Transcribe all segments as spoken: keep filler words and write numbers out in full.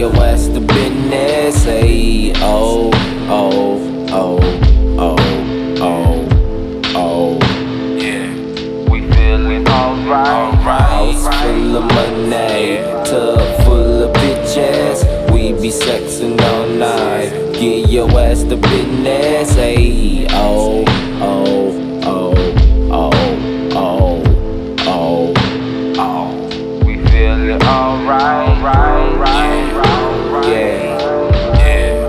your ass the business. Hey, oh, oh, oh, oh, oh, oh. Yeah, we feeling alright. House full of money, tub full of bitches. We be sexing all night. Get your ass the business. Hey, oh, oh, oh, oh, oh, oh, Oh, we feeling alright. Right, right, right, yeah, yeah,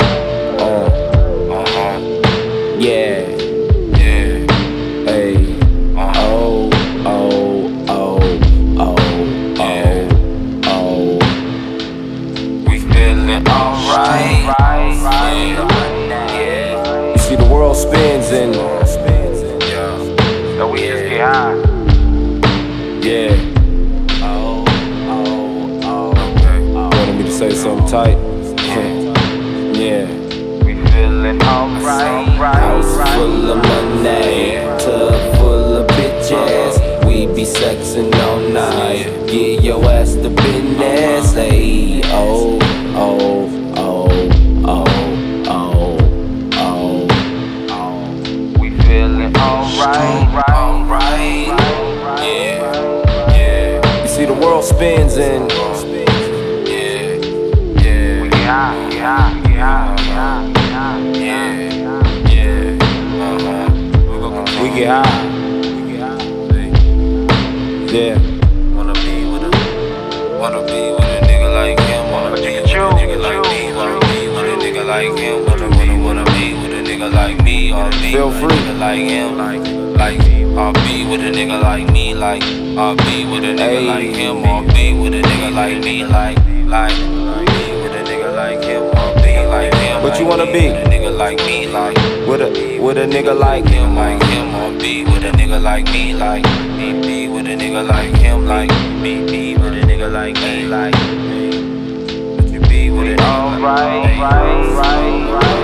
uh, uh-huh, yeah, yeah, hey, uh-huh. oh, oh, oh, oh, Yeah. oh, oh. We feeling alright. Right, right, yeah, You see, the world spins and yeah. So we just get high. yeah. Oh, oh, oh, okay. Wanted me to say something tight. Yeah. We feeling alright. House Right, full of money, tub full of bitches. We be sexing all night. Get your ass the business. Hey, oh, oh, oh, oh, oh, oh. oh, we feeling alright. Right, Alright. yeah, yeah. You see, the world spins and Yeah, yeah. We get high, get high, get high, get high, get high. Yeah, yeah. Uh-huh. We gon' continue. we get high. We get high. See, Yeah. wanna be with a, wanna be with a nigga like him. Wanna be with a nigga like me. Wanna be with a nigga like him. Wanna be, wanna be with a nigga like me. Or be Feel with a free. nigga like him. Like, like. I'll be with a nigga like me. Like, I'll be with a nigga Hey. like him. Or be with a nigga like me. Like, like. Be with a nigga like him. Or be like him. What you Like, wanna be? With a nigga like me. Like, With a with a nigga like him, like him, or be with a nigga like me, like be be with a nigga like him, like be be with a nigga like me, like would you be with a nigga like me? right, right, right.